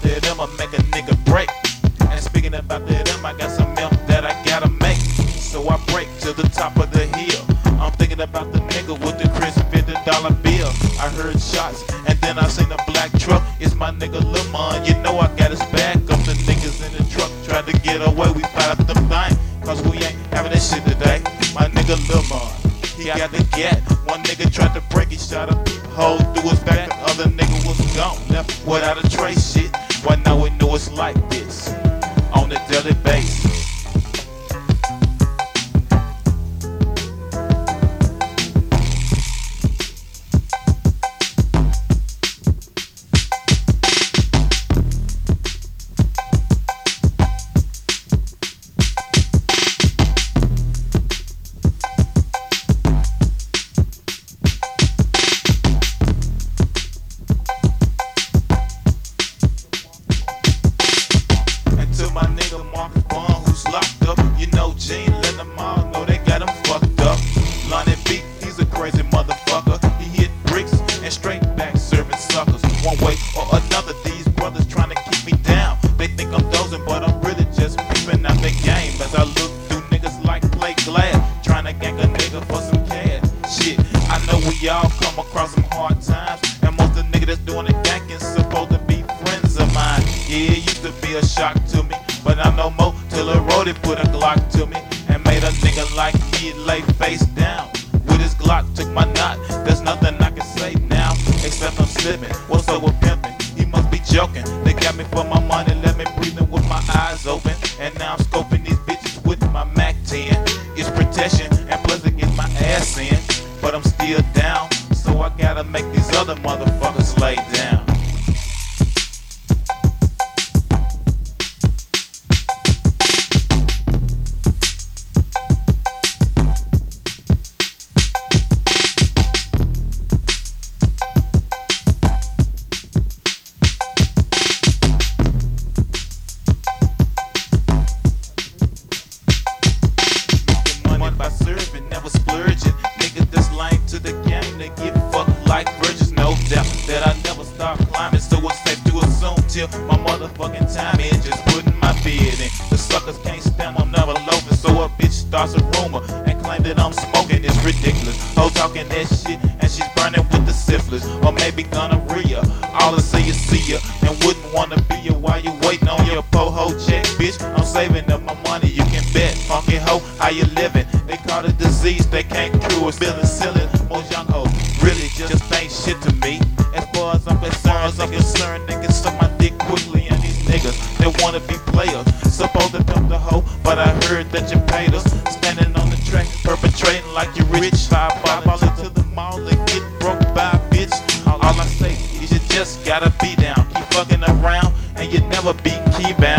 that M, I make a nigga break. And speaking about that M, I got some M that I gotta make. So I break to the top of the hill. I'm thinking about the nigga with the crisp $50 bill. I heard shots and then I seen a black truck. It's my nigga Lamont. You know I got his back up. The niggas in the truck tried to get away. We fired up them thing, cause we ain't having that shit today. My nigga Lamont, he got the gat. One nigga tried to break, he shot a hole through his back. The other nigga was gone, left without a trace. Shit, well now we know it's like this on a daily basis. Locked up, you know Gene, let them all know they got him fucked up. Lonnie B, he's a crazy motherfucker. He hit bricks and straight back serving suckers. One way or another, these brothers trying to keep me down. They think I'm dozing, but I'm really just peeping out the game. As I look through niggas like plate glass, trying to gank a nigga for some cash. Shit, I know we all come across some hard times, and most of the niggas that's doing the ganking supposed to be friends of mine. Yeah, it used to be a shock to me, but I'm no more till a roadie put a Glock to me and made a nigga like me lay face down with his Glock. Took my knot, there's nothing I can say now except I'm slipping. What's up with pimping? He must be joking. They got me for my money, let me breathing with my eyes open, and now I'm scoping these bitches with my Mac 10. It's protection and plus it gets my ass in, but I'm still down, so I gotta make these other motherfuckers lay down. By serving, never splurging. Niggas that's lame to the game, they get fucked like virgins. No doubt that I never stop climbing, so it's safe to assume till my motherfucking time is just putting my bid in. The suckers can't stand, I'm never loafing, so a bitch starts a rumor and claim that I'm smoking. It's ridiculous. Ho talking that shit and she's burning with the syphilis, or maybe gonorrhea. All I say is see ya and wouldn't wanna be ya while you waiting on your po-ho check, bitch. I'm saving up my money, you can bet. Funky hoe, how you living? They call it disease, they can't cure. Feeling silly, most young hoes really just ain't shit to me. As far as I'm concerned, niggas suck my dick quickly, and these niggas, they wanna be players. Supposed to pimp the hoe, but I heard that you paid us. Standing on the track, perpetrating like you're rich. Five into the mall and get broke by a bitch. All I say is you just gotta be down. Keep fucking around and you never be key bound.